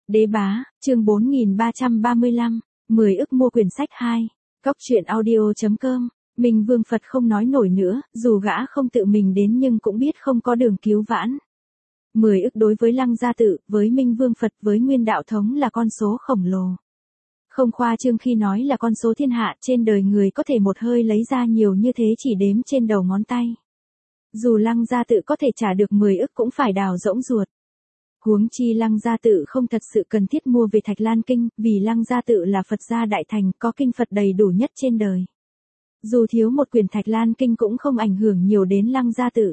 Đế bá, chương 4335, 10 ức mua quyển sách 2. Cóc truyện audio.com. Minh Vương Phật không nói nổi nữa, dù gã không tự mình đến nhưng cũng biết không có đường cứu vãn. 10 ức đối với Lăng Gia Tự, với Minh Vương Phật, với Nguyên Đạo Thống là con số khổng lồ. Không khoa trương khi nói là con số thiên hạ, trên đời người có thể một hơi lấy ra nhiều như thế chỉ đếm trên đầu ngón tay. Dù Lăng Gia Tự có thể trả được 10 ức cũng phải đào rỗng ruột. Huống chi Lăng Gia Tự không thật sự cần thiết mua về Thạch Lan Kinh, vì Lăng Gia Tự là Phật gia đại thành, có kinh Phật đầy đủ nhất trên đời. Dù thiếu một quyển Thạch Lan Kinh cũng không ảnh hưởng nhiều đến Lăng Gia Tự.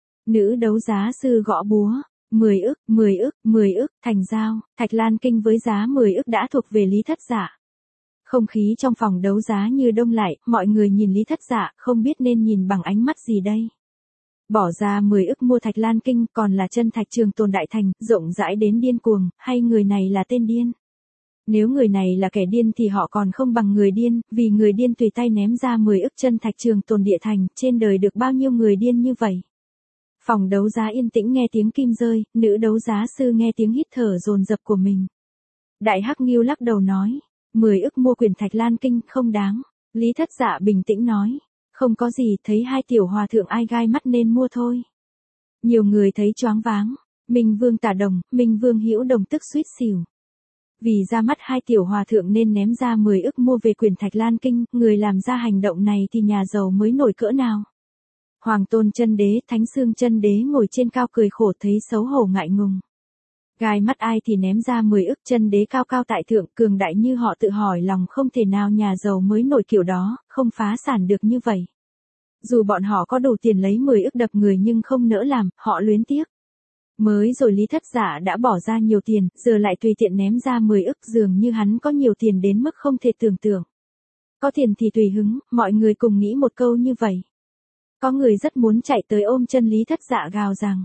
Nữ đấu giá sư gõ búa, 10 ức, 10 ức, 10 ức, thành giao, Thạch Lan Kinh với giá 10 ức đã thuộc về Lý Thất Dạ. Không khí trong phòng đấu giá như đông lại, mọi người nhìn Lý Thất Dạ, không biết nên nhìn bằng ánh mắt gì đây. Bỏ ra 10 ức mua Thạch Lan Kinh, còn là chân thạch trường tồn đại thành, rộng rãi đến điên cuồng, hay người này là tên điên? Nếu người này là kẻ điên thì họ còn không bằng người điên, vì người điên tùy tay ném ra 10 ức chân thạch trường tồn địa thành, trên đời được bao nhiêu người điên như vậy? Phòng đấu giá yên tĩnh nghe tiếng kim rơi, nữ đấu giá sư nghe tiếng hít thở dồn dập của mình. Đại Hắc Ngưu lắc đầu nói, 10 ức mua quyển Thạch Lan Kinh không đáng. Lý Thất Dạ bình tĩnh nói, không có gì, thấy hai tiểu hòa thượng ai gai mắt nên mua thôi. Nhiều người thấy choáng váng, Minh Vương Tả Đồng, Minh Vương Hữu Đồng tức suýt xỉu. Vì ra mắt hai tiểu hòa thượng nên ném ra 10 ức mua về quyển Thạch Lan Kinh, người làm ra hành động này thì nhà giàu mới nổi cỡ nào. Hoàng Tôn Chân Đế, Thánh Xương Chân Đế ngồi trên cao cười khổ thấy xấu hổ ngại ngùng. Gai mắt ai thì ném ra 10 ức, Chân Đế cao cao tại thượng, cường đại như họ tự hỏi lòng không thể nào nhà giàu mới nổi kiểu đó, không phá sản được như vậy. Dù bọn họ có đủ tiền lấy 10 ức đập người nhưng không nỡ làm, họ luyến tiếc. Mới rồi Lý Thất Dạ đã bỏ ra nhiều tiền, giờ lại tùy tiện ném ra 10 ức, dường như hắn có nhiều tiền đến mức không thể tưởng tượng. Có tiền thì tùy hứng, mọi người cùng nghĩ một câu như vậy. Có người rất muốn chạy tới ôm chân Lý Thất Dạ gào rằng,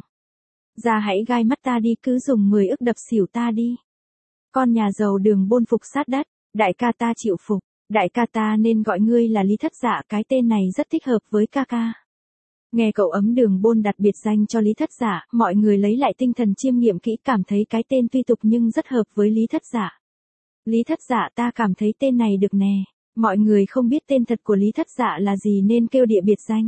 ra hãy gai mắt ta đi, cứ dùng 10 ức đập xỉu ta đi. Con nhà giàu Đường Bôn phục sát đất, đại ca ta chịu phục, đại ca ta nên gọi ngươi là Lý Thất Dạ, cái tên này rất thích hợp với ca ca. Nghe cậu ấm Đường Bôn đặt biệt danh cho Lý Thất Dạ, mọi người lấy lại tinh thần chiêm nghiệm kỹ, cảm thấy cái tên tuy tục nhưng rất hợp với Lý Thất Dạ. Lý Thất Dạ, ta cảm thấy tên này được nè. Mọi người không biết tên thật của Lý Thất Dạ là gì nên kêu địa biệt danh.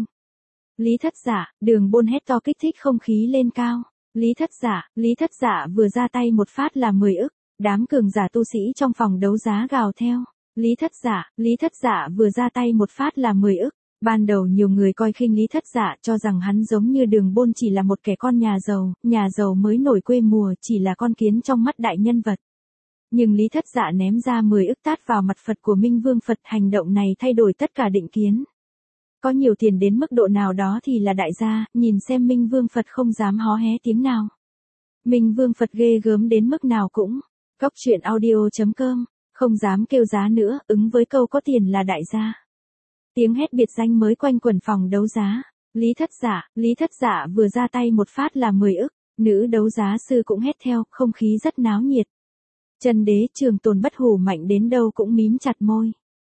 Lý Thất Dạ, Đường Bôn hét to kích thích không khí lên cao. Lý Thất Dạ vừa ra tay một phát là 10 ức, đám cường giả tu sĩ trong phòng đấu giá gào theo. Lý Thất Dạ vừa ra tay một phát là 10 ức. Ban đầu nhiều người coi khinh Lý Thất Dạ, cho rằng hắn giống như Đường Bôn chỉ là một kẻ con nhà giàu mới nổi quê mùa, chỉ là con kiến trong mắt đại nhân vật. Nhưng Lý Thất Dạ ném ra 10 ức tát vào mặt Phật của Minh Vương Phật, hành động này thay đổi tất cả định kiến. Có nhiều tiền đến mức độ nào đó thì là đại gia, nhìn xem Minh Vương Phật không dám hó hé tiếng nào. Minh Vương Phật ghê gớm đến mức nào cũng. Cóc truyện audio.com, không dám kêu giá nữa, ứng với câu có tiền là đại gia. Tiếng hét biệt danh mới quanh quẩn phòng đấu giá. Lý Thất Dạ vừa ra tay một phát là 10 ức, nữ đấu giá sư cũng hét theo, không khí rất náo nhiệt. Chân Đế Trường Tồn bất hủ mạnh đến đâu cũng mím chặt môi.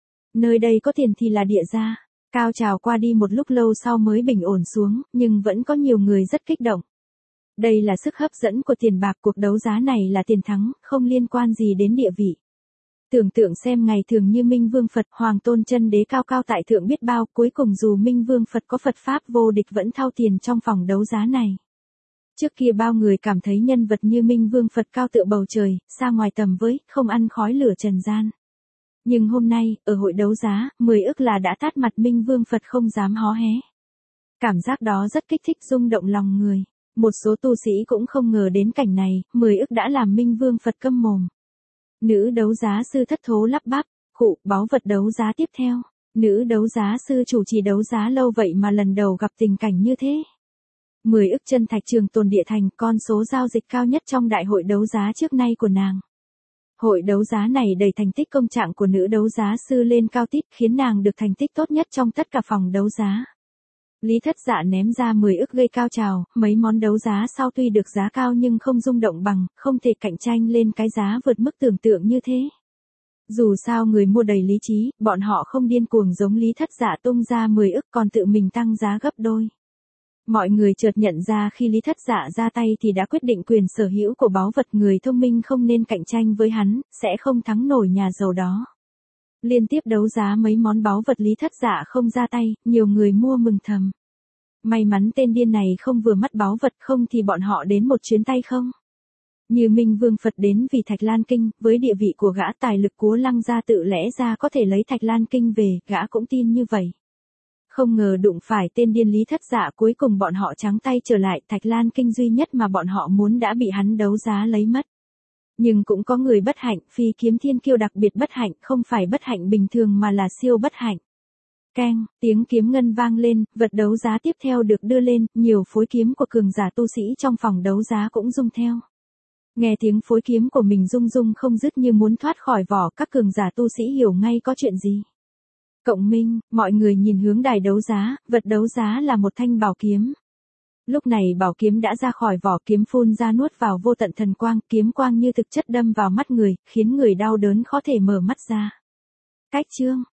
Nơi đây có tiền thì là địa gia. Cao trào qua đi một lúc lâu sau mới bình ổn xuống, nhưng vẫn có nhiều người rất kích động. Đây là sức hấp dẫn của tiền bạc, cuộc đấu giá này là tiền thắng, không liên quan gì đến địa vị. Tưởng tượng xem ngày thường như Minh Vương Phật, Hoàng Tôn Chân Đế cao cao tại thượng biết bao, cuối cùng dù Minh Vương Phật có Phật Pháp vô địch vẫn thao tiền trong phòng đấu giá này. Trước kia bao người cảm thấy nhân vật như Minh Vương Phật cao tựa bầu trời, xa ngoài tầm với, không ăn khói lửa trần gian. Nhưng hôm nay, ở hội đấu giá, 10 ức là đã tát mặt Minh Vương Phật không dám hó hé. Cảm giác đó rất kích thích rung động lòng người. Một số tu sĩ cũng không ngờ đến cảnh này, 10 ức đã làm Minh Vương Phật câm mồm. Nữ đấu giá sư thất thố lắp bắp, khụ, báu vật đấu giá tiếp theo. Nữ đấu giá sư chủ trì đấu giá lâu vậy mà lần đầu gặp tình cảnh như thế. 10 ức chân thạch trường tồn địa thành, con số giao dịch cao nhất trong đại hội đấu giá trước nay của nàng. Hội đấu giá này đầy thành tích công trạng của nữ đấu giá sư lên cao tít, khiến nàng được thành tích tốt nhất trong tất cả phòng đấu giá. Lý Thất Dạ ném ra 10 ức gây cao trào, mấy món đấu giá sau tuy được giá cao nhưng không rung động bằng, không thể cạnh tranh lên cái giá vượt mức tưởng tượng như thế. Dù sao người mua đầy lý trí, bọn họ không điên cuồng giống Lý Thất Dạ tung ra 10 ức còn tự mình tăng giá gấp đôi. Mọi người chợt nhận ra khi Lý Thất Dạ ra tay thì đã quyết định quyền sở hữu của báu vật, người thông minh không nên cạnh tranh với hắn, sẽ không thắng nổi nhà giàu đó. Liên tiếp đấu giá mấy món báu vật Lý Thất Dạ không ra tay, nhiều người mua mừng thầm. May mắn tên điên này không vừa mắt báu vật, không thì bọn họ đến một chuyến tay không. Như Minh Vương Phật đến vì Thạch Lan Kinh, với địa vị của gã, tài lực của Lăng gia tự lẽ ra có thể lấy Thạch Lan Kinh về, gã cũng tin như vậy. Không ngờ đụng phải tên điên Lý Thất Dạ, cuối cùng bọn họ trắng tay trở lại, Thạch Lan Kinh duy nhất mà bọn họ muốn đã bị hắn đấu giá lấy mất. Nhưng cũng có người bất hạnh, Phi Kiếm Thiên Kiêu đặc biệt bất hạnh, không phải bất hạnh bình thường mà là siêu bất hạnh. Keng, tiếng kiếm ngân vang lên, vật đấu giá tiếp theo được đưa lên, nhiều phối kiếm của cường giả tu sĩ trong phòng đấu giá cũng rung theo. Nghe tiếng phối kiếm của mình rung rung không dứt như muốn thoát khỏi vỏ, các cường giả tu sĩ hiểu ngay có chuyện gì. Cộng minh, mọi người nhìn hướng đài đấu giá, vật đấu giá là một thanh bảo kiếm. Lúc này bảo kiếm đã ra khỏi vỏ, kiếm phun ra nuốt vào vô tận thần quang, kiếm quang như thực chất đâm vào mắt người, khiến người đau đớn khó thể mở mắt ra. Cách chương